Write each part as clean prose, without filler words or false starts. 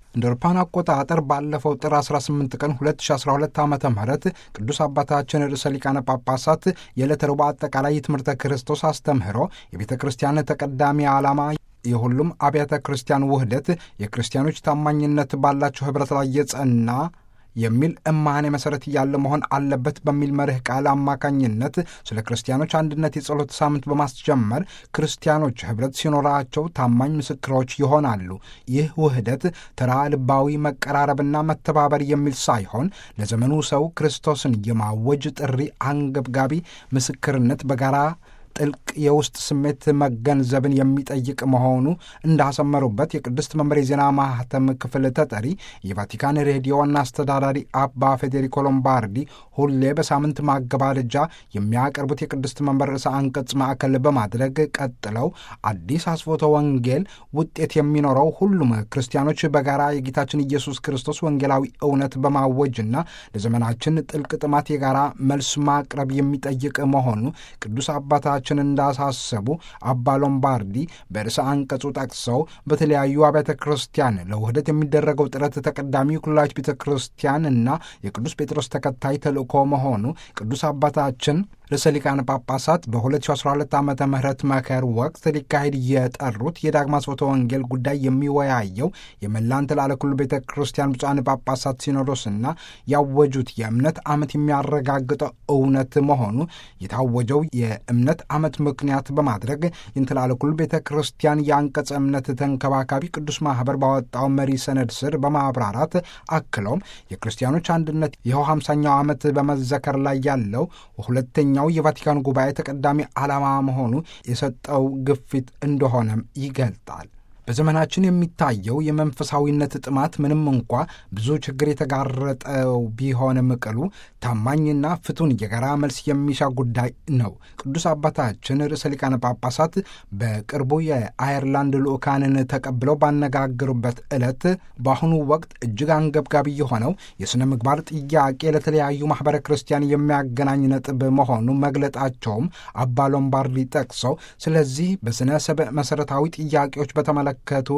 እንደ አውሮፓውያን አቆጣጠር ባለፈው ጥር 18 ቀን 2012 ዓ.ም ቅዱስ አባታችን ርዕሰ ሊቃነ ጳጳሳት የዕለተ ረቡዕ አጠቃላይ የትምህርተ ክርስቶስ አስተምህሮ የቤተ ክርስቲያን ተቀዳሚ ዓላማ የሁሉም አብያተ ክርስቲያን ውህደት የክርስቲያኖች ታማኝነት ባላቸው ኅብረት ላይ የጸና የሚል እማኔ መሠረት ያለ መሆን አለበት በሚል መርህ ቃል አማካኝነት ስለ ክርስቲያኖች አንድነት የጸሎት ሳምንት በማስጀመር ክርስቲያኖች ኅብረት ሲኖራቸው ታማኝ ምስክሮች ይሆናሉ። ይህ ውህደት ተራ ልባዊ መቀራረብና መተባበር የሚል ሳይሆን ለዘመኑ ሰው ክርስቶስን የማወጅ ጥሪ አንገብጋቢ ምስክርነት በጋራ ጥልቅ የውስጥ ስሜት መገንዘብን የሚጠይቅ መሆኑ እንዳሰመሩበት የቅድስት መንበር የዜና ማህተም ክፍል ተጠሪ የቫቲካን ሬዲዮ ዋና አስተዳዳሪ አባ ፌዴሪኮ ሎምባርዲ ሁሌ በሳምንት ማገባደጃ የሚያቀርቡት የቅድስት መንበር ርዕሰ አንቀጽ ማዕከል በማድረግ ቀጥለው አዲስ አስፎተ ወንጌል ውጤት የሚኖረው ሁሉም ክርስቲያኖች በጋራ የጌታችን ኢየሱስ ክርስቶስ ወንጌላዊ እውነት በማወጅና ለዘመናችን ጥልቅ ጥማት የጋራ መልስ ማቅረብ የሚጠይቅ መሆኑ ቅዱስ አባታችን እንዳሳሰቡ አባ ሎምባርዲ በርዕሰ አንቀጹ ጠቅሰው በተለያዩ አብያተ ክርስቲያን ለውህደት የሚደረገው ጥረት ተቀዳሚው ኩላዊት ቤተ ክርስቲያን እና የቅዱስ ጴጥሮስ ተከታይ ተልእኮ መሆኑ ቅዱስ አባታችን ርዕሰ ሊቃነ ጳጳሳት በ2012 ዓመተ ምህረት መከር ወቅት ሊካሄድ የጠሩት የዳግማ ስብከተ ወንጌል ጉዳይ የሚወያየው የመላን ተላለ ኩሉ ቤተ ክርስቲያን ብፁዓን ጳጳሳት ሲኖዶስና ያወጁት የእምነት ዓመት የሚያረጋግጠው እውነት መሆኑ የታወጀው የእምነት ዓመት ምክንያት በማድረግ የእንተላለ ኩሉ ቤተ ክርስቲያን የአንቀጸ እምነት ተንከባካቢ ቅዱስ ማኅበር ባወጣው መሪ ሰነድ ስር በማብራራት አክለውም የክርስቲያኖች አንድነት ይኸው 50ኛው ዓመት በመዘከር ላይ ያለው ሁለተኛው የቫቲካን ጉባኤ ተቀዳሚ ዓላማ መሆኑ የሰጠው ግፊት እንደሆነም ይገልጣል። በዘመናችን የሚታየው የመንፈሳዊነት ጥማት ምንም እንኳ ብዙ ችግር የተጋረጠው ቢሆንም ቅሉ ታማኝና ፍቱን የጋራ መልስ የሚሻ ጉዳይ ነው። ቅዱስ አባታችን ርዕሰ ሊቃነ ጳጳሳት በቅርቡ የአየርላንድ ልዑካንን ተቀብለው ባነጋገሩበት ዕለት በአሁኑ ወቅት እጅግ አንገብጋቢ የሆነው የሥነ ምግባር ጥያቄ ለተለያዩ ማኅበረ ክርስቲያን የሚያገናኝ ነጥብ መሆኑ መግለጣቸውም አባ ሎምባርዲ ጠቅሰው ስለዚህ በሥነ ሰብእ መሠረታዊ ጥያቄዎች በተመለከቱ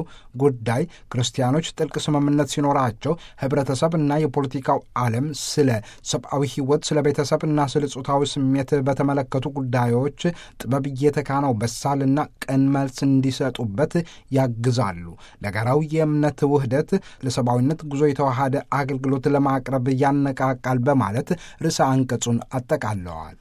ጉዳይ ክርስቲያኖች ጥልቅ ስምምነት ሲኖራቸው ህብረተሰብ እና የፖለቲካው ዓለም ስለ ሰብአዊ ሕይወት፣ ስለ ቤተሰብ እና ስለ ጾታዊ ስሜት በተመለከቱ ጉዳዮች ጥበብ እየተካነው በሳልና ቅን መልስ እንዲሰጡበት ያግዛሉ። ለጋራው የእምነት ውህደት ለሰብአዊነት ጉዞ የተዋሃደ አገልግሎት ለማቅረብ ያነቃቃል በማለት ርዕሰ አንቀጹን አጠቃለዋል።